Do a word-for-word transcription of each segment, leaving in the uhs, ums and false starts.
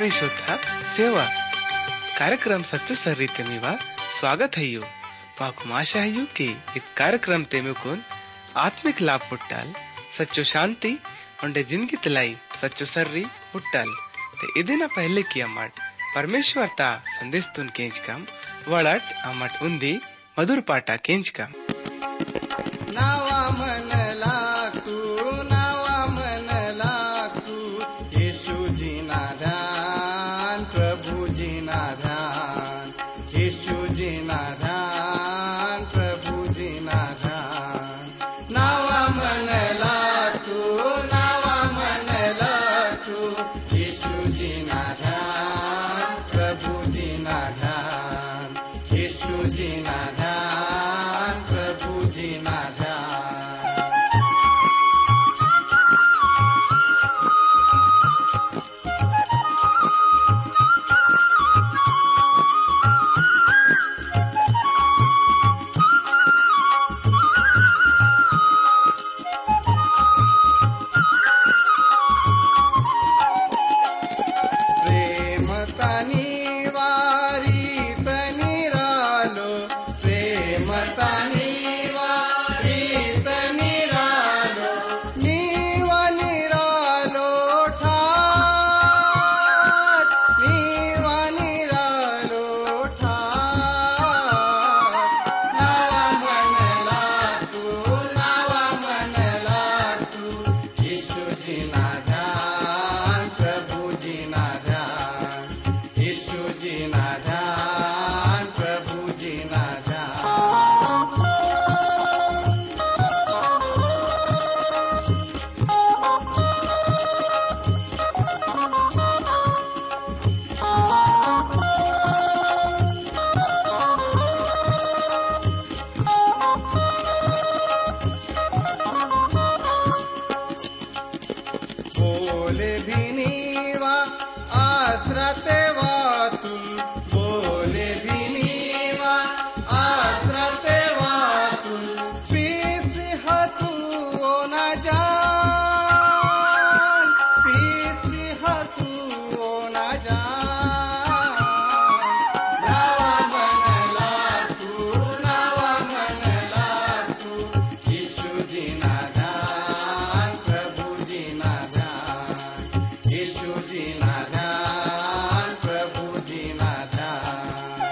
प्रिय श्रोता सेवा कार्यक्रम सच्चो सर्री तेमीवा स्वागत है। माकुम आशा है कि इस कार्यक्रम तेमुकुन आत्मिक लाभ पुट्टाल सच्चो शांति उंडे जिंदगी तलाई सच्चो सर्री पुट्टाल ते इदिना पहले की अम्मट परमेश्वर ता संदेश तुन केंच कम वड़ट अम्मट उन्दी मधुर पाटा केंच कम नावा मन लागतू नावा मन लागतू यीशु जी ना ध्यान प्रभु जी ना ध्यान यीशु जी ना ध्यान प्रभु जी ना ध्यान नावा मन लागतू नावा मन लागतू यीशु जी ना ध्यान प्रभु जी ना ध्यान यीशु जी ना ध्यान प्रभु जी ना ध्यान। प्रेम तनी वारी तनी रालो प्रेम तनी वारी तनी रालो नीवा निरालो ठाट नीवा निरालो ठाट नावा मन लागतू नावा मन लागतू यीशु जी ना ध्यान प्रभु जी ना ध्यान यीशु जी ना ध्यान प्रभु जी ना ध्यान। बोले भी नीवा आश्रते वातुल बोले भी नीवा आश्रते वातुल पीस हतु ओ न जान पीस हतु ओ न जान नावा मन लागतू नावा मन लागतू यीशु जी ना ध्यान प्रभु जी ना ध्यान यीशु जी ना ध्यान प्रभु जी ना ध्यान।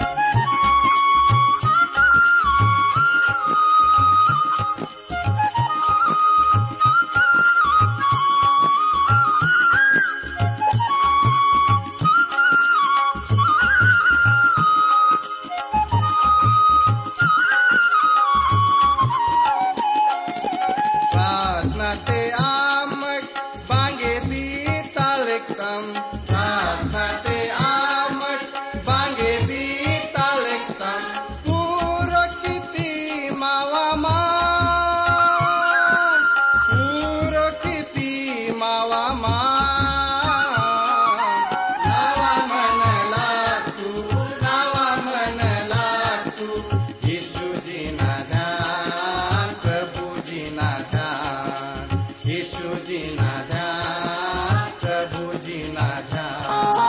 प्रार्थना ते आमक बांगे दी तालकम प्रार्थना ते आमक बांगे दी तालकम पूरो किती मावा मान पूरो किती मावा मान नावा मन लागतू नावा मन लागतू यीशु जी ना ध्यान प्रभु जी ना ध्यान यीशु जी ना ध्यान प्रभु जी ना ध्यान।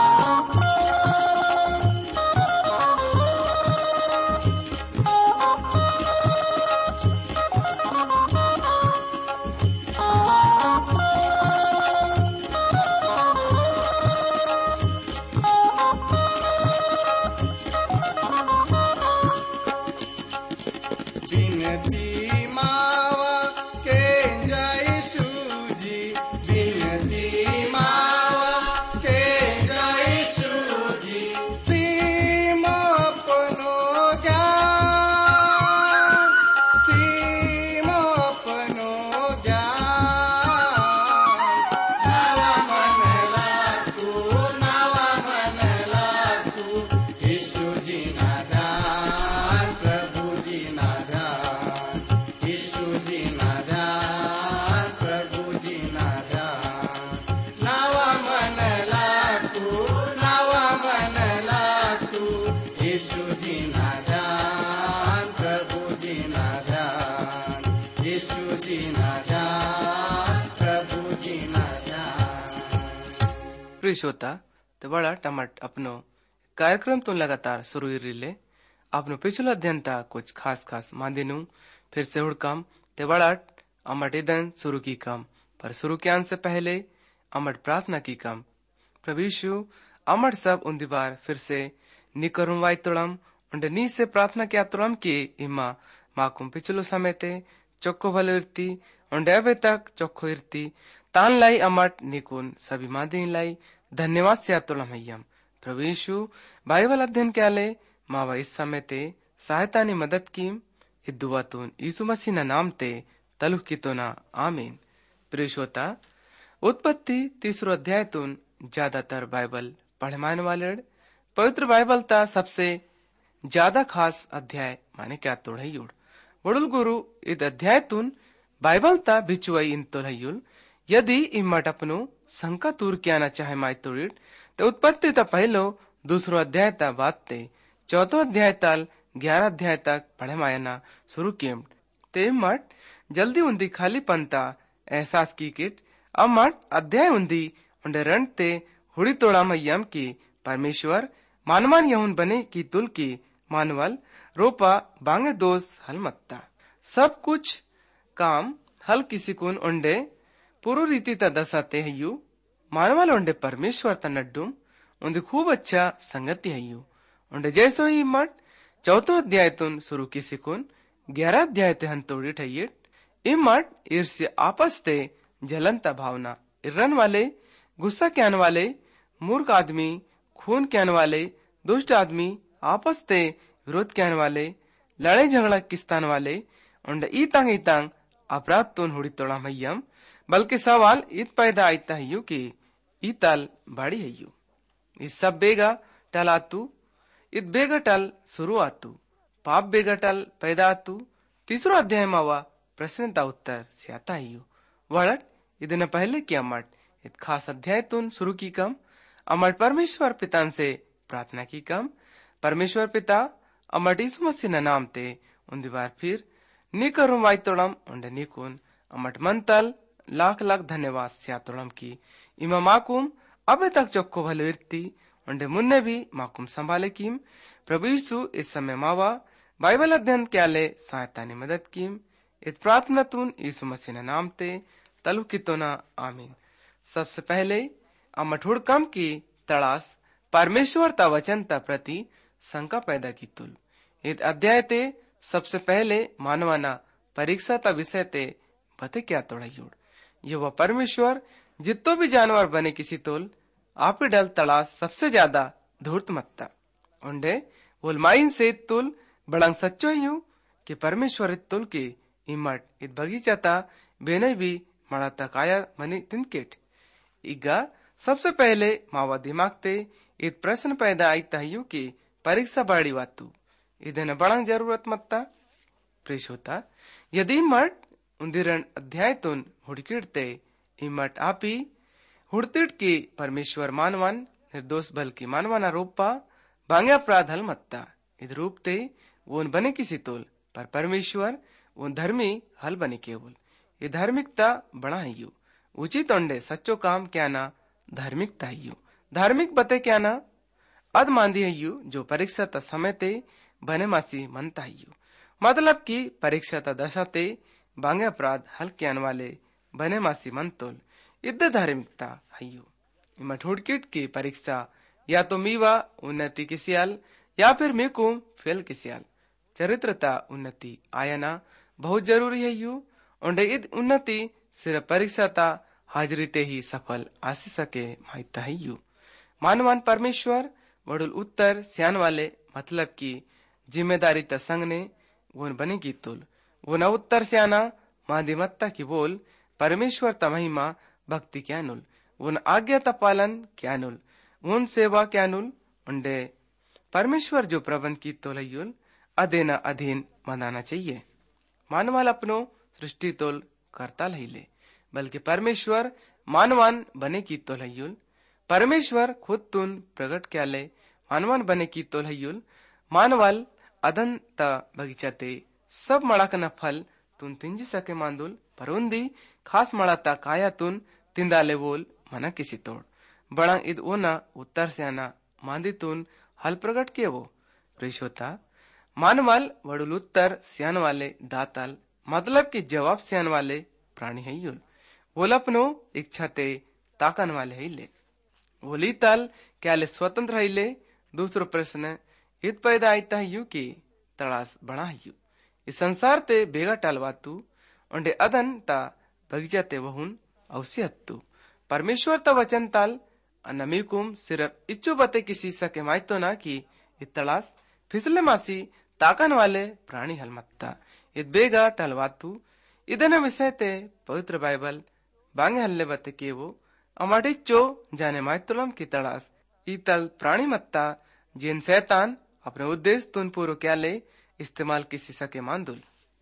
बिनती मावा के जय सूजी बिनती मावा के जय सूजी सीमा अपनो ज्ञान सीमा अपनो ज्ञान नावा मन लागतू नावा मन लागतू यीशु जी ना ध्यान प्रभु जी ना ध्यान यीशु जी ना ध्यान प्रभु जी ना ध्यान नावा मन लागतू नावा मन लागतू यीशु जी ना ध्यान प्रभु जी ना ध्यान यीशु जी ना ध्यान प्रभु जी ना ध्यान। प्रिय श्रोता त ते बड़ा टमट अपनो कार्यक्रम तो लगातार शुरू इरिले अपनो पिछला अध्ययन ता कुछ खास खास मादिनु फिर से हुड़कम ते बड़ा अमट इदन शुरू की कम पर शुरू के से पहले अमट प्रार्थना की कम प्रभु यीशु अमट सब उन्दी बार फिर से निकरुम वाई तुड़म उन्डे नी से प्रार्थना किया तुड़म की इमा माकुम पिछलो समय ते चोक्को भलो इरती उन्डे अबे तक चोक्को इरती तान लाई अमट निकुन सभी मादी लाई धन्यवाद से तुड़म हयम प्रभु यीशु बाइबल अध्ययन क्या ले मावा इस समय ते सहायता ने मदद की इद्दुआ तुन यीशु मसीह ना नाम ते तलुह की तो ना आमीन। प्रिय श्रोता, उत्पत्ति तीसरो अध्याय तुन ज्यादातर बाइबल पढ़े माने वाले पवित्र बाइबल ता सबसे ज्यादा खास अध्याय माने क्या तोड़ है युड़ वडुल गुरु इद अध्याय तुन बाइबल ता बिचुआई इन तोड़ है युड़ यदि इम्मट अपनो शंका दूर किया ना चाहे माई तोड़िड तो उत्पत्ति ता पहलो दूसरो अध्याय ता बात ते चौथो अध्याय ताल ग्यारह अध्याय तक पढ़े मायना शुरू किए ते इम्मट जल्दी उन्दी खाली पंता एहसास की किट अम्मट अध्याय उन्दी उन्डे रण ते हुड़ी तोड़ा मयम की परमेश्वर मानवान यहुन बने की तुल की मानवल रोपा बांगे दोष हल मत्ता सब कुछ काम हल किसी कुन उन्डे पूर्व रीति ता दसाते हयू मानवल उन्डे परमेश्वर ता नड्डुम उन्डे खूब अच्छा संगति हयू उन्डे जैसो ही मट चौथो अध्याय तुन शुरू किसी कुन ग्यारह अध्याय ते हंतोड़ी ठहिए इमट ईर्ष्य आपस ते जलनता भावना इरन वाले गुस्सा के आने वाले मूर्ख आदमी खून के आने वाले दुष्ट आदमी आपस ते विरोध के आने वाले लड़ाई झगड़ा किस्तान वाले उन्डे ईतांग ईतांग अपराध तुन हुड़ी तोड़ा मयम बल्कि सवाल इत पैदा आयता है कि ईताल बाड़ी है यू इस सब बेगा टल आतू इत बेगा टल शुरू आतू पाप बेगा टल पैदा आतू तीसरो अध्याय मावा प्रश्न ता उत्तर से आता है यू वड़ट इतने पहले की अमट इत खास अध्याय तुन शुरू की कम अमट परमेश्वर पिता से प्रार्थना की कम परमेश्वर पिता अमट यीशु मसीह ना नाम ते उन्दी बार फिर नी करूं वाई तोड़म उन्डे निकुन अमट मंतल लाख लाख धन्यवाद स्यातोड़म की इमा माकुम अबे तक चौक्को भले इरती उन्डे मुन्ने भी माकुम संभाले कीम प्रभु यीशु इस समय मावा बाइबल अध्ययन क्या ले सहायता ने मदद कीम इत प्रार्थना तुन यीशु मसीह ने नाम ते तलु की तो ना आमीन। सबसे पहले अमट हुड़कम की तड़ास परमेश्वर ता वचन ता प्रति शंका पैदा की तुल इत अध्याय ते सबसे पहले मानवाना परीक्षा ता विषय ते बते क्या तोड़ा युड़ ये वह परमेश्वर जितो भी जानवर बने किसी तोल आप ही डल तलाश सबसे ज्यादा धूर्त मत्ता उन्डे वोलमाइन से तुल बड़ंग सच्चो यूं कि परमेश्वर इत तुल की इमट इत बगीचा ता बेने भी मड़ा तक आया मनी तिनकेट इगा सबसे पहले मावा दिमाग ते इत प्रश्न पैदा आई तहयू की परीक्षा बाड़ी वातू इधन बड़ंग जरूरत मत्ता प्रेश होता यदि मट उन्दिरण अध्याय तुन हुड़किड़ते इमट आपी हुड़तिड़ की परमेश्वर मानवन निर्दोष बल्कि मानवाना रूपा बांगे अपराध हल मत्ता इध रूप ते वो बने किसी तोल पर परमेश्वर वो धर्मी हल बने केवल ये धार्मिकता बड़ा है यू उचित अंडे सच्चो काम क्या ना धार्मिकता है यू धार्मिक बते क्या ना अद मांदी है यू जो परीक्षा ता समय ते बने मासी मनता है यू मतलब की परीक्षा ता दशा ते बांगे अपराध हल कियान वाले बने मासी मन तोल इद्द धार्मिकता है यू इमा ठुड़किट की परीक्षा या तो मीवा उन्नति किसियाल या फिर मेकुम फेल किसियाल चरित्रता उन्नति आयना बहुत जरूरी है यू उन्डे इद उन्नति सिर्फ परीक्षा ता हाजरी ते ही सफल आसी सके माहिता है यू मानवान परमेश्वर वडुल उत्तर सियान वाले मतलब की जिम्मेदारी ता संग ने वो बने की तुल वो न उत्तर सियाना मादिमत्ता की बोल परमेश्वर ता महिमा भक्ति क्या नुल उन आज्ञा ता पालन क्या नुल उन सेवा क्या नुल उन्डे परमेश्वर जो प्रबंध की तोल युल अदेना अधीन मनाना चाहिए मानवाल अपनो सृष्टि तोल करता ले बल्कि परमेश्वर मानवान बने की तोल युल परमेश्वर खुद तुन प्रकट क्या ले मानवान बने की तोल युल मानवाल अदन ता बगीचा ते सब मड़ाकना फल तुन तिंजी सके मांदुल परुंदी खास मड़ाता काया तुन तिंदाले बोल मना किसी तोड़ बड़ा इद ओना उत्तर स्याना मांदितून हल प्रकट किए वो प्रेशोता मानवाल वडुल उत्तर स्यान वाले दाताल मतलब कि जवाब स्यान वाले प्राणी है युल वोलपनो इच्छा ते ताकन वाले है ले वोलीताल क्या ले स्वतंत्र है ले दूसरो प्रश्न इत पैदा आयता है यू की तड़ास बड़ा है यू इस संसार ते बेगा टालवातू उंडे अदन ता बगीचा ते वहुन औसियत्तू परमेश्वर ता वचन ताल अनमीकुम सिर्फ इच्छु बते किसी सके मायतो ना कि इतलास फिसले मासी ताकन वाले प्राणी हलमत्ता इत बेगा टालवातू इदन विषय ते पवित्र बाइबल बांगे हल्ले बते के वो अमाटिच्चो जाने मायतोलम की तड़ास इतल प्राणी मत्ता जिन शैतान अपने उद्देश्य तुन पूर्व क्या ले इस्तेमाल किसी सके मांदुल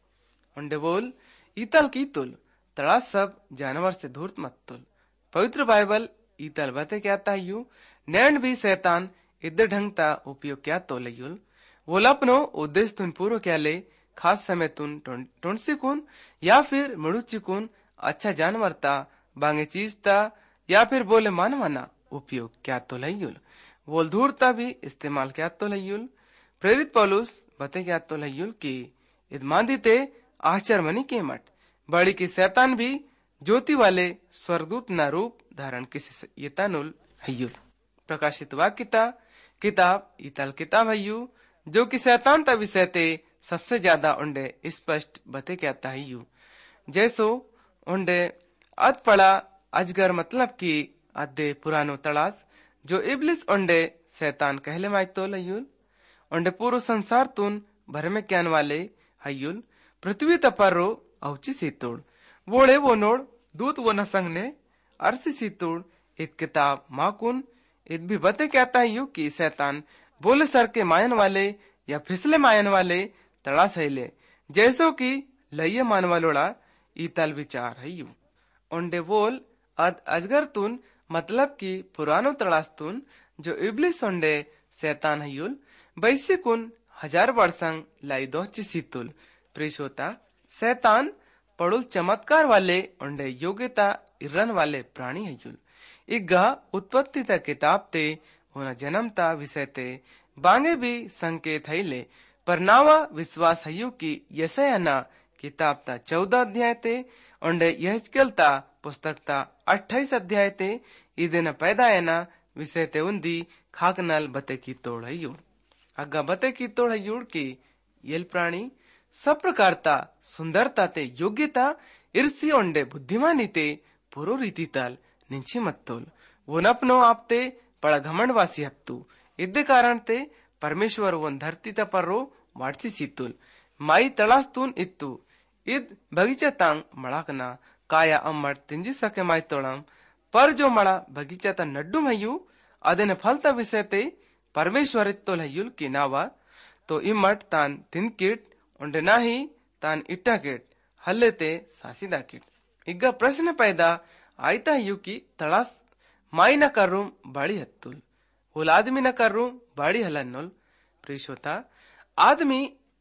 उंडे बोल ईतल की तुल तड़ा सब जानवर से धूर्त मत तुल पवित्र बाइबल ईतल बते क्या ता यू नैंड भी शैतान इधर ढंग ता उपयोग क्या तो लयुल वो अपनो उद्देश्य तुन पूर्व क्या ले खास समय तुन टुंसी कुन या फिर मड़ुची कुन अच्छा जानवर ता बांगे चीज ता या फिर बोले मानवाना उपयोग क्या तो लयुल बोल धूर्ता भी इस्तेमाल क्या तो लयुल प्रेरित पौलुस बते क्या तो लयुल की इदमांदिते आश्चर्यमनी के मठ बड़ी की शैतान भी ज्योति वाले स्वर्गदूत ना रूप धारण किसी यतानुल हयुल प्रकाशित वाक्यता किताब इतल किताब हयु जो कि शैतान ता विषय ते सबसे ज्यादा उंडे स्पष्ट बते क्या ता हयु जैसो उंडे अद पड़ा अजगर मतलब की अद्दे पुरानो तड़ास जो इब्लिस उंडे शैतान कहले मायतो लयुल उंडे पूरो संसार तुन भर में क्यान वाले हयुल पृथ्वी तपरो औची सीतोड़ वोड़े वो नोड़ दूत वो नसंग ने अरसी सीतोड़ इत किताब माकुन इत भी बते कहता है कि शैतान बोले सर के मायन वाले या फिसले मायन वाले तड़ा सहेले जैसो कि लइये मान वालोड़ा ईतल विचार है यू उंडे बोल अद अजगर तुन मतलब कि पुरानो तड़ास तुन जो इब्लिस उंडे शैतान हयुल बैसे कुन हजार वर्षंग लाई दो चिसीतुल प्रेशोता शैतान पड़ुल चमत्कार वाले उंडे योग्यता इरन वाले प्राणी हयुल इग्गा उत्पत्ति ता किताब ते होना जन्मता विषय ते बांगे भी संकेत हईले पर नावा विश्वास हयु की यशयाना किताब ता चौदह अध्याय ते उंडे यहजकेल ता पुस्तक ता अट्ठाईस अध्याय ते इदेन पैदा एना विषय ते उन्दी खाकनल बते की तोड़ हयु अग्गा बते की तोड़ हयुड़ की येल प्राणी सब प्रकारता सुंदरता ते योग्यता इर्सी उंडे बुद्धिमानी ते पुरो रीति ताल निंची मत्तोल वो नपनो आपते पड़ा घमंडवासी हत्तू इद्दे कारण ते परमेश्वर वन धरती ता पर्रो वाटसी सीतुल माई तड़ास्तून इत्तू इद बगीचा तांग मड़ाकना काया अम्मट तिंजी सके माई तोड़म पर जो मड़ा बगीचा ता नड्डू हयू अदेने फलता विषय ते परमेश्वर इत्तोल हयुल की नावा तो इमट तान तिनकिट उंडे नाही तान इट्टा किट हल्ले ते सासीदा किट इग्गा प्रश्न पैदा आयता हयू की तड़ास माई न करूं बाड़ी हत्तुल हुल आदमी न करूं बाड़ी हलन्नुल प्रेशोता आदमी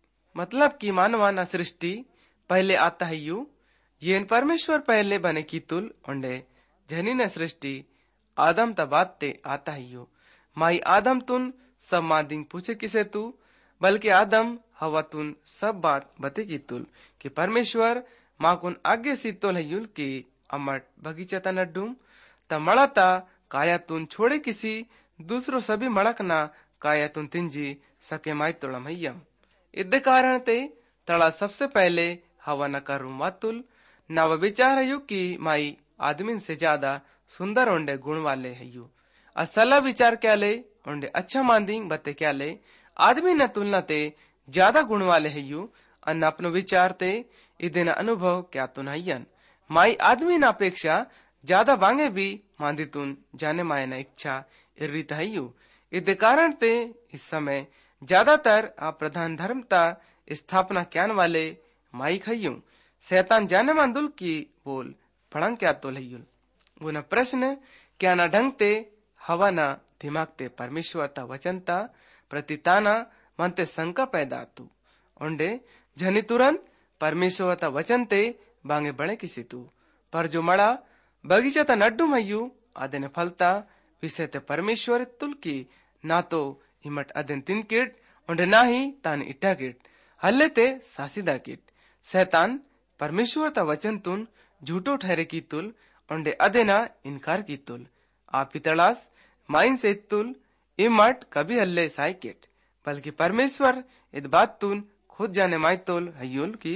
मतलब की मानवाना सृष्टि पहले आता हयू येन परमेश्वर पहले बने की तुल उंडे जनी न सृष्टि आदम तबात ते आता हयू माई आदम तुन सब मादिंग पूछे किसे तू बल्कि आदम हवा तुन सब बात बते की तुल कि परमेश्वर माकुन आगे सी तोल हयुल की अमट बगीचा ता नड्डूम ता मड़ाता काया तुन छोड़े किसी दूसरो सभी मड़कना काया तुन तिंजी सके माई तोड़म हयम इद्दे कारण ते तड़ा सबसे पहले हवा न करूं मातुल ना वह विचार हयू की माई आदमी से ज्यादा सुंदर उंडे गुण वाले हयू असला विचार क्या ले उंडे अच्छा मांदिंग बते क्या ले आदमी न तुलना ते ज्यादा गुण वाले हयू अन्न अपनो विचार ते इदेन अनुभव क्या तुन हयन माई आदमी न अपेक्षा ज्यादा बांगे भी मांदितुन जाने मायना इच्छा इर्रित हयू इदे कारण ते इस समय ज्यादातर आप प्रधान धर्मता स्थापना क्यान वाले माई हयू शैतान जाने मांदुल की बोल फड़ंग क्या तो हयुल वो न प्रश्न क्या न ढंग ते हवा न दिमाग ते परमेश्वर ता वचन ता प्रति ताना मनते शंका पैदा तू उंडे झनी तुरंत परमेश्वर ता वचन ते बांगे बड़े किसी तू पर जो मड़ा बगीचा ता नड्डू मयू आदे ने फलता विषय ते परमेश्वर तुल की ना तो इमट अदन तिन किट उंडे ना ही तान इट्टा किट हल्ले ते सासिदा किट शैतान परमेश्वर ता वचन तुन झूठो ठहरे की तुल उंडे अदेना इनकार की तुल आप तड़ास माइन से तुल इमट कभी हल्ले साई किट बल्कि परमेश्वर इस बात तुन खुद जाने माई तुल हयुल की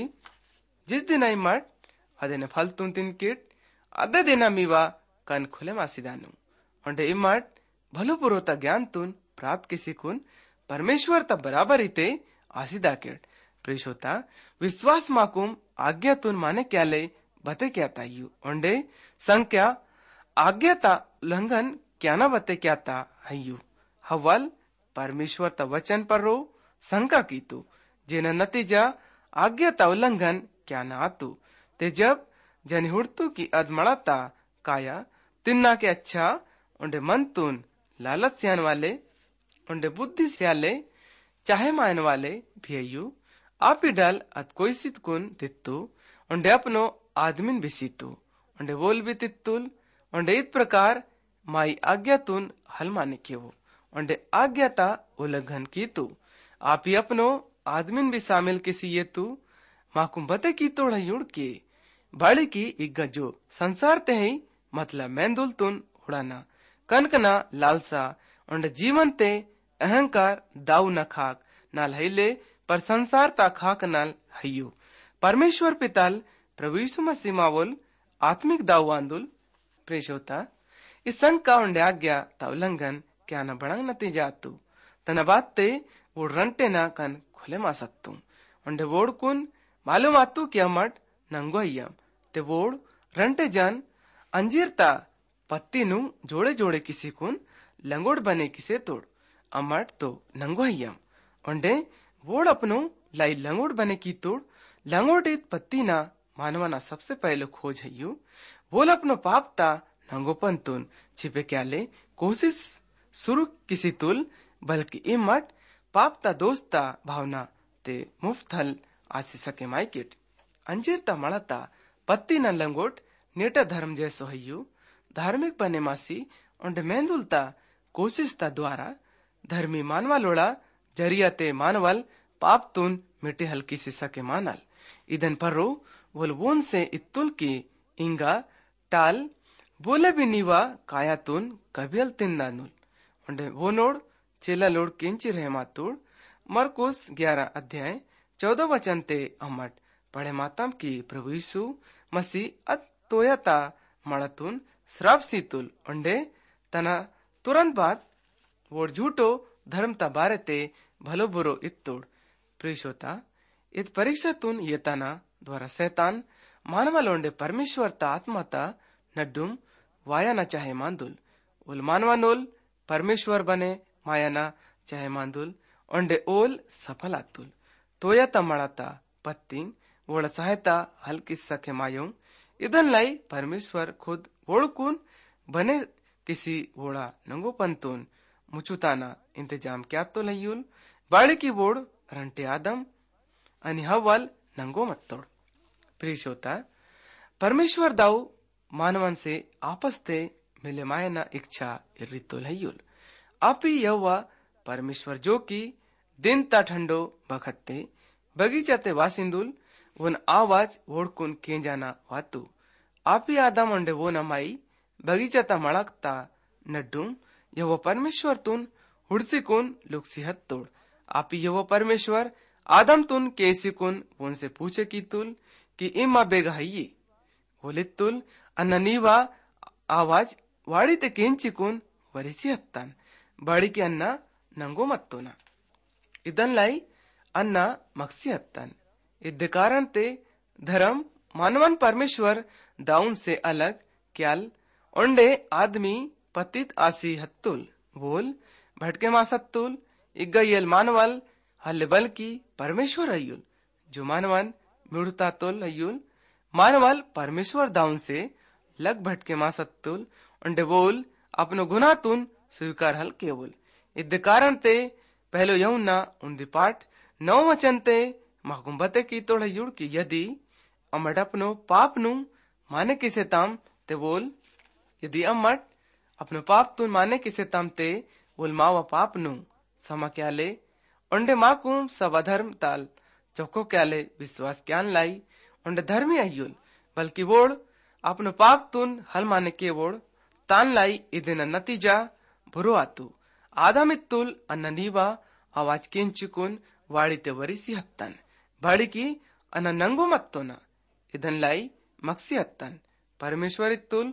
जिस दिन इमट अदेना फल तुन तिन किट अदे देना मीवा कन खुले मासीदानु उंडे इमट भलो पुरोता ज्ञान तुन प्राप्त किसी कुन परमेश्वर ता बराबर इते आसिदा किट प्रेषोता विश्वास माकुम आज्ञा तुन माने क्या ले बते क्या तायु उंडे संख्या आज्ञा ता उल्लंघन क्या ना बते क्या ता हयु हवल परमेश्वर ता वचन पर रो शंका की तू जेना नतीजा आज्ञा ता उल्लंघन क्या ना आतु ते जब जन हुड़तू की अदमड़ाता काया तिन्ना के अच्छा उंडे मन तुन लालच सियान वाले उंडे बुद्धि सियाले चाहे मान वाले भियु आप ही डल अत कोई सित कुन तित्तु उंडे अपनो आदमिन बिसितु उंडे बोल भी तित्तुल उंडे इत प्रकार माई आज्ञा तुन हल माने केवो उंडे आज्ञाता उल्लंघन की तू आप ही अपनो आदमिन भी शामिल किसी ये तू माकुम बते की तोड़ा युड़ के बाड़ी की इग्गा जो संसार ते ही मतलब मैंदुल तुन उड़ाना कनकना लालसा उंडे जीवन ते अहंकार दाऊ न खाक नाल हईले पर संसार ता खाक नाल हयु परमेश्वर पिताल प्रभु यीशु मसीह मावोल आत्मिक दाऊ आंदुल प्रेषोता इस संग का उंडे आज्ञा ता उल्लंघन क्या न बड़ंग नतीजा तू तना बात ते वो रंटे ना कन खुले मा सत्तू उंडे वोड़ कुन मालूम आतू क्या मट नंगो अय्यम ते वोड़ रंटे जन अंजीरता पत्ती नु जोड़े जोड़े किसी कुन लंगोड़ बने किसे तोड़ अमट तो नंगो अय्यम उंडे वोड़ अपनो लाई लंगोड़ बने की तोड़ लंगोड़ इत पत्ती ना मानवाना सबसे पहले खोज हयु बोल अपनो पापता नंगोपन तुन छिपे क्या ले कोशिश शुरू किसी तुल बल्कि इमट पापता दोस्ता भावना ते मुफ्त हल आसी सके माइकिट अंजीरता मड़ता पत्ती न लंगोट नेटा धर्म जैसो हयु धार्मिक बने मासी उंडे मेंदुलता कोशिशता द्वारा धर्मी मानवा लोड़ा जरिया ते मानवल पाप तुन मिटे हल्की से सके मानल इदन पर्रो वोल वोन से इत्तुल की इंगा टाल बोले भी नीवा काया तुन कबियल तिन नानुल उंडे वो नोड़ चेला लोड़ किंची रहे मातुड़ मरकुस ग्यारह अध्याय चौदह वचन ते अमट पढ़े मातम की प्रभु यीशु मसीह अत तोयता मड़तुन श्राप सीतुल उंडे तना तुरंत बाद वो झूठो धर्म ता बारे ते भलो बुरो इत्तुड़ प्रेषोता इत परीक्षा तुन ये तना द्वारा शैतान मानवालोंडे परमेश्वर ता आत्मा ता नड्डुम वाया न चाहे मांदुल उल मानवानोल परमेश्वर बने माया न चाहे मांदुल उंडे ओल सफल आतुल तोया ता मड़ाता पत्तिंग वोड़ा सहायता हल्की सके मायों इदन लाई परमेश्वर खुद वोड़कुन बने किसी वोड़ा नंगो पंतुन मुचुताना इंतजाम क्या तो लयुल बाड़ी की वोड़ रंटे आदम अनि हवल नंगो मत्तोड़ प्रियशोता परमेश्वर दाऊ मानवन से आपस ते मिले मायना इच्छा इरितो लयुल आपी यवा परमेश्वर जो की दिन ता ठंडो बखत्ते बगीचा ते वासिंदुल वन आवाज वोड़कुन के जाना वातु आपी आदम उंडे वो नमाई बगीचा ता मड़कता नड्डुम यव परमेश्वर तुन हुड़सी कुन लुक्सी हत्तोड़ आपी यव परमेश्वर आदम तुन केसी कुन उनसे पूछे की तुल कि इमा बेगा हइये बोले तुल अन्ना नीवा आवाज वाड़ी ते केंची कुन वरिसी हत्तान बाड़ी के अन्ना नंगो मत्तोना इदन लाई अन्ना मक्सी हत्तान इद्दे कारण ते धर्म मानवन परमेश्वर दाउन से अलग क्याल उंडे आदमी पतित आसी हत्तुल बोल भटके मासत्तुल इग्गयल मानवल हल्ले बल्कि परमेश्वर अयुल जो मानवन मिड़ता तुल अयुल मानवल परमेश्वर दाउन से लग भटके मासत्तुल उंडे बोल अपनो गुना तुन स्वीकार हल केवल इद्दे कारण ते पहलो यौना उन्दी पाठ नौ वचन ते महकुम्बते की तोड़ युड़ की यदि अमट अपनो पाप नु माने किसे ताम ते बोल यदि अमट अपनो पाप तुन माने किसे तमते उल मावा पाप नु समा क्याले उंडे माकुम सब अधर्म ताल चौको क्याले विश्वास क्यान लाई उंडे धर्मी अयुल बल्कि वोड़ अपनो पाप तुन हल माने के वोड़ तान लाई इदिन नतीजा बुरो आतु आदम इत्तुल अन्न नीवा आवाज किंचुकुन वाड़ीते वरिसी हत्तन बाड़ी की अन्न नंगो मत्तोना इदन लाई मक्सी हत्तन परमेश्वर इत्तुल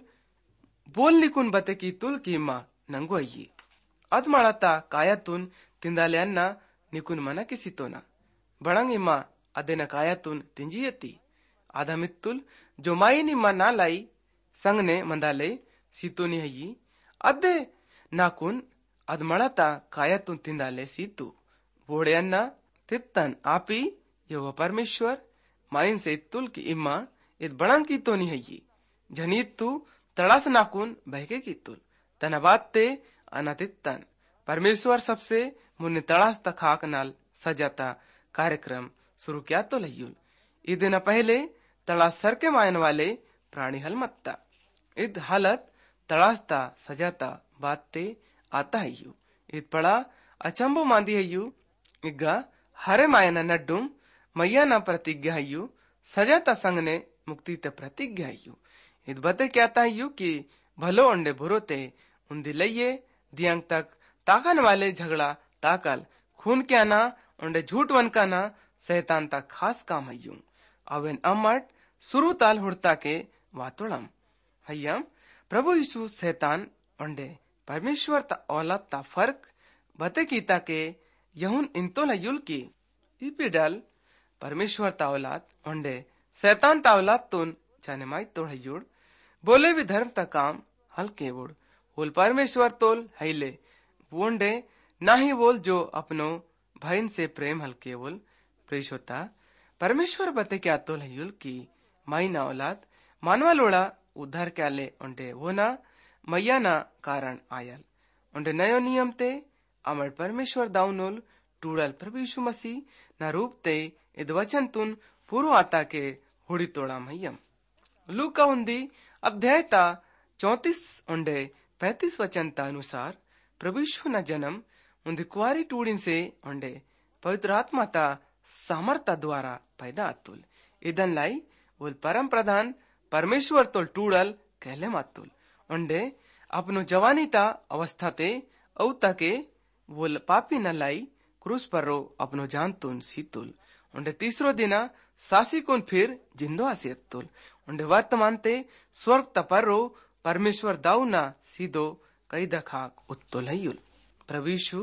बोल निकुन बते की तुल की माँ नंगो अय्ये अद मड़ाता कायातुन तिंदाले अन्ना निकुन मना किसी तो ना बड़ंग इमा अदेना कायातुन तिंजियती आदम इत्तुल जो माई निम्मा ना लाई संग ने मंदाले सीतो नि हयी अदे नाकुन अद मड़ाता कायातुन तिंदाले सीतु बोड़े अन्ना तित्तन आपी यो परमेश्वर माइन से इत्तुल की इम्मा इत बड़ंग की तो नि हयी जनीत तू तड़ास नाकुन बहके की तुल तनबात ते अनतित्तन परमेश्वर सबसे मुन्ने तड़ास तखाक नाल सजाता कार्यक्रम शुरू किया तो लयुल इ दिन पहले तड़ास सर के मायन वाले प्राणी हलमत्ता इद हालत तड़ासता सजाता बात ते आता हयु इत पड़ा अचंबो मांदी हयु इग्गा हरे मायन नड्डुम मैया न प्रतिज्ञा हयु सजाता संग ने मुक्ति ते प्रतिज्ञा हयु इत बते क्या तायु कि भलो अंडे भुरोते उन्दी लइये दियांग तक ताकन वाले झगड़ा ताकल खून क्या ना अंडे झूठ वन का ना शैतान तक खास काम हयु अवेन अमट शुरू ताल हुड़ता के वातोड़म हयम प्रभु यीशु शैतान अंडे परमेश्वर ता औलाद ता फर्क बते कीता के यहुन इंतो लयुल की इपिडल परमेश्वर ता औलाद अंडे शैतान ता औलाद तुन जाने माई तोड़ हयुड़ बोले भी धर्म ता काम हल्के वोड़ बोल परमेश्वर तोल हैले वोंडे ना ही बोल जो अपनो भयन से प्रेम हल्के बोल प्रेश होता परमेश्वर बते क्या तोल हयुल की माई ना औलाद मानवा लोड़ा उद्धार क्या ले उन्डे वो ना मैया ना कारण आयल उन्डे नयो नियम ते अमर परमेश्वर दाउनोल टूड़ल प्रभु यीशु मसीह ना रूप ते इद वचन तुन पूर्व आता के हुड़ी तोड़ा मैयम लूका उन्दी अध्याय ता चौतीस उन्डे पैतीस वचन ता अनुसार प्रभु यीशु ना जन्म उन्दी कुआरी टूड़िन से उन्डे पवित्र आत्मा ता सामर्था द्वारा पैदा अतुल इदन लाई उल परम प्रधान परमेश्वर तोल टूड़ल कहले मातुल उन्डे अपनो जवानी ता अवस्था ते औता के वोल पापी न लाई क्रूस पर रो अपनो जान तुन सीतुल उन्डे तीसरो दिना सासी कुन फिर जिंदो आसियतुल उन्डे वर्तमान ते स्वर्ग तपर रो परमेश्वर दाऊ ना सीधो कई दखाक उत्तुल हयुल प्रभु यीशु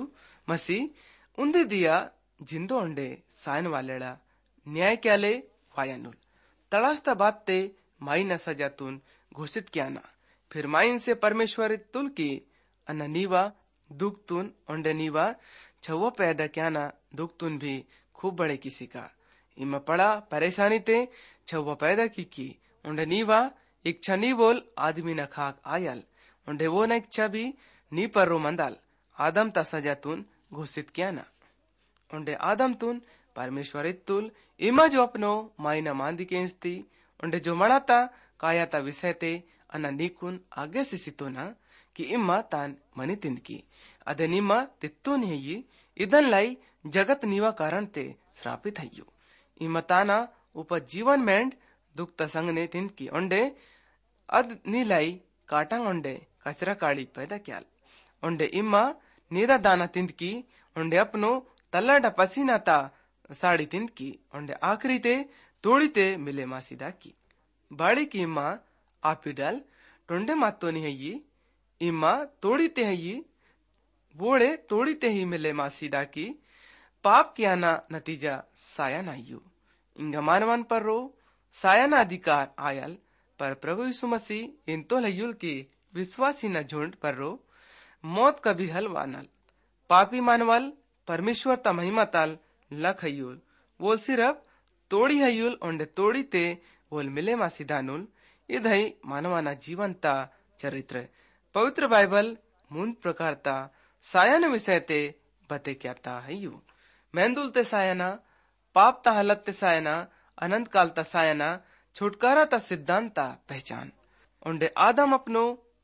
मसीह उन्दे दिया जिंदो उन्डे सायन वालेड़ा न्याय क्याले वायानुल तड़ास्ता बात ते माई न सजातुन घोषित किया ना फिर माइन से परमेश्वर तुल की अन्ना नीवा दुख तुन उन्डे नीवा छवो पैदा क्या ना दुख तुन भी खूब बड़े किसी का इमा पड़ा परेशानी ते छवो पैदा की की उन्डे नीवा इच्छा नी बोल आदमी न खाक आयल उन्डे वो न इच्छा भी नी पर रो मंदाल आदम ता सजा तुन घोषित किया ना उन्डे आदम तुन परमेश्वर इत्तुल इमा जो अपनो माई न मांदी के इंस्ती उन्डे जो मड़ाता काया ता विषय ते अना नीकुन आगे से सितो ना कि इम्मा तान मनी तिंद की अदे निम्मा तित्तो नहीं इदन लाई जगत नीवा कारण ते श्रापित हयु इम्मा ताना ऊपर जीवन मैंड दुख संग ने तिंद की उन्डे अद नीलाई काटांग उन्डे कचरा काड़ी पैदा क्याल उन्डे इम्मा नीदा दाना तिंद की उन्डे अपनो तल्लाडा पसीना ता साड़ी तिंद की उन्डे आखरी ते तोड़ी ते मिले मासीदा की बाड़ी की इम्मा आपिडल टोंडे मातो नहीं हयी इम्मा तोड़ी ते हयी बोड़े तोड़ी ते ही मिले मासीदा की पाप किया ना नतीजा साया नायु इंगा मानवन पर रो साया ना अधिकार आयल पर प्रभु यीशु मसीह इन तो लयुल की विश्वासी न झुंड पर रो मौत कभी हल वानल पापी मानवल परमेश्वर ता महिमा ताल लख हयुल बोल सिर्फ तोड़ी हयुल ओंडे तोड़ी ते बोल मिले मासीदानुल इधई मानवाना जीवन ता चरित्र पवित्र बाइबल मुन प्रकार ता सायन विषय ते बते क्या ता हयु मेंदुल ते सायना पाप ता हालत ते सायना अनंत काल ता सायना छुटकारा ता सिद्धांत ता पहचान उन्डे आदम अपनो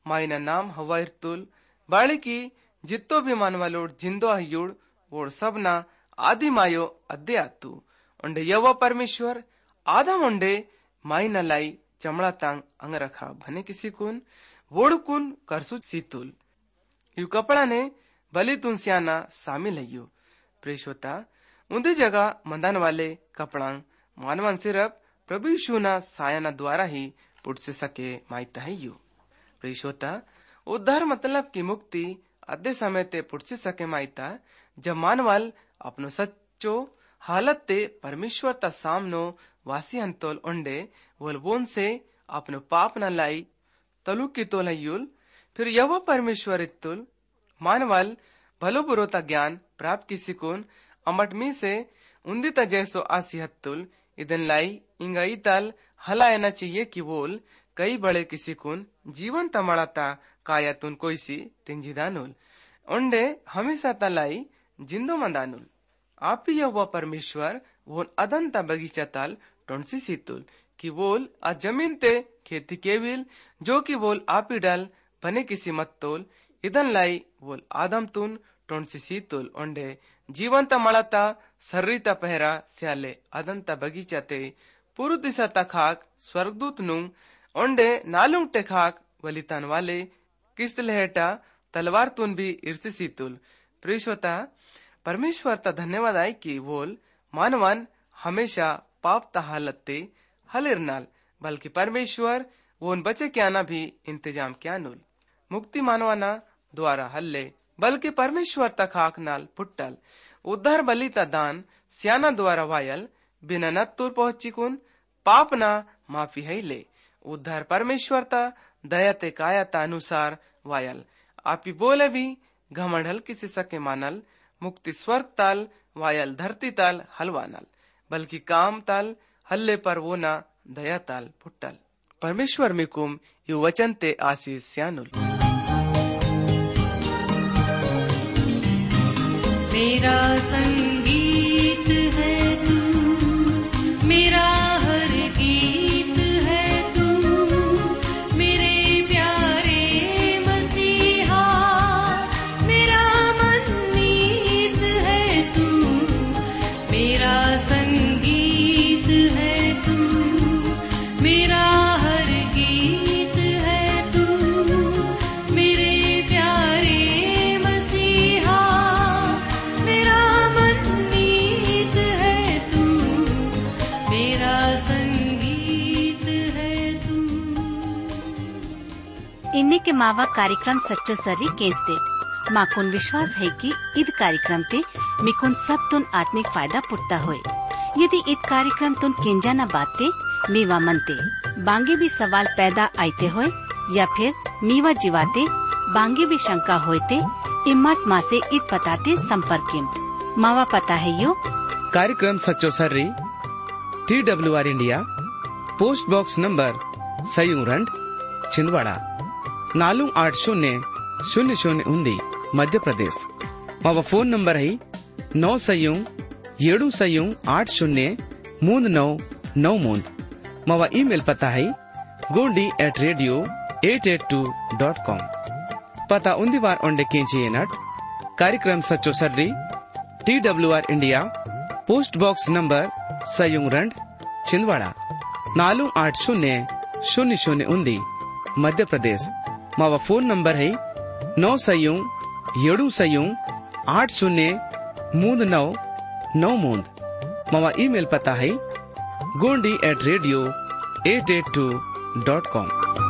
मायना नाम हवा इर्तुल बाड़ी की जित्तो भी मानवालोड जिंदो अयुड़ वोड सबना आदि मायो अद्दे आतु उंडे यवा परमेश्वर आदम उंडे मायना लाई चमड़ा तांग अंग रखा भने किसी कुन वोड कुन करसु सीतुल यू कपड़ा ने बलि तुन सियाना शामिल है यू प्रेशोता उन्दे जगह मंदान वाले कपड़ा मानवन सिर्फ प्रभु यीशु ना सायाना द्वारा ही पुट से सके माइता है यू प्रेशोता उद्धार मतलब की मुक्ति अद्धे समय ते पुट से सके माइता जब मानवाल अपनो सच्चो हालत ते परमेश्वर ता सामनो वासी अंतोल उंडे वोल बोन से अपनो पाप न लाई तलु की तोल युल फिर यह परमेश्वर इत्तुल मानवाल भलो बुरो ता ज्ञान प्राप्त की सिकुन अमट मी से उन्दी ता जैसो आसी हत्तुल इदन लाई इंगा इतल हलायना चाहिए कि बोल कई बड़े किसी कुन जीवन तमड़ाता काया तुन कोई सी तिंजिदानुल उंडे हमेशा तलाई जिंदो मंदानुल आप ही यह परमेश्वर वो अदंता बगीचा ताल टोंसी सीतुल कि बोल आ जमीन ते खेती केविल जो कि बोल आप ही डाल बने किसी मत्तोल इदन लाई बोल आदम तुन टोंसी सीतुल उंडे जीवन तमड़ाता सर्रीता पहरा स्याले अदंता बगीचा ते पूर्व दिशा ता खाक स्वर्गदूत नु उंडे नालुंग टे खाक वलितान वाले किस्त लहेटा तलवार तुन भी इर्सी सीतुल प्रेशोता परमेश्वर ता धन्यवाद आई की बोल मानवन हमेशा पाप ता हालत ते हलिरनाल बल्कि परमेश्वर वो उन बचे क्या ना भी इंतजाम क्या नुल मुक्ति मानवाना द्वारा हल्ले बल्कि परमेश्वर ता खाक नाल पुट्टल उद्धार बलि ता दान सियाना द्वारा वायल बिना नत्तुर पहुंची कुन पाप ना माफी है ले उद्धार परमेश्वर ता दया ते काया ता अनुसार वायल आपी बोले भी घमंडल किसी सके मानल मुक्ति स्वर्ग ताल वायल धरती ताल हलवानल बल्कि काम ताल हल्ले पर वो ना दया ताल पुट्टल परमेश्वर मिकुम यु वचन ते आशीष स्यानुल मेरा संगीत है तू मेरा हर गीत है तू मेरे प्यारे मसीहा मेरा मनमीत है तू मेरा संगीत है तू मेरा हर गीत है तू मेरे प्यारे मसीहा मेरा मनमीत है तू मेरा संगीत है तू इन्ने के मावा कार्यक्रम सच्चो सर्री केस्ते माकुन विश्वास है कि इद कार्यक्रम ते मिकुन सब तुन आत्मिक फायदा पुट्टा होए यदि इत कार्यक्रम तुन किंजा न बाते मीवा मनते बांगे भी सवाल पैदा आते होए या फिर मीवा जीवाते बांगे भी शंका होते इम्मत माँ से इत पताते संपर्किम मावा पता है यो कार्यक्रम सच्चो सर्री T W R India post box number सयूरंड छिंदवाड़ा नालू आठ शून्य शून्य शून्य उन्दी मध्य प्रदेश मावा फोन नंबर है नौ सयू येडू सयू आठ शून्य मूंद नौ नौ मूंद मावा ईमेल पता है Gondi at radio eight eight two dot com पता उन्दी बार ओंडे केंची नट कार्यक्रम सच्चो सर्री T W R India post box number सयूरंड छिंदवाड़ा नालू आठ शून्य शून्य शून्य उन्दी मध्य प्रदेश मावा फोन नंबर है नौ सयू येडू सयू आठ शून्य मूंद नौ नौ मूंद मावा ईमेल पता है Gondi at radio eight eight two dot com.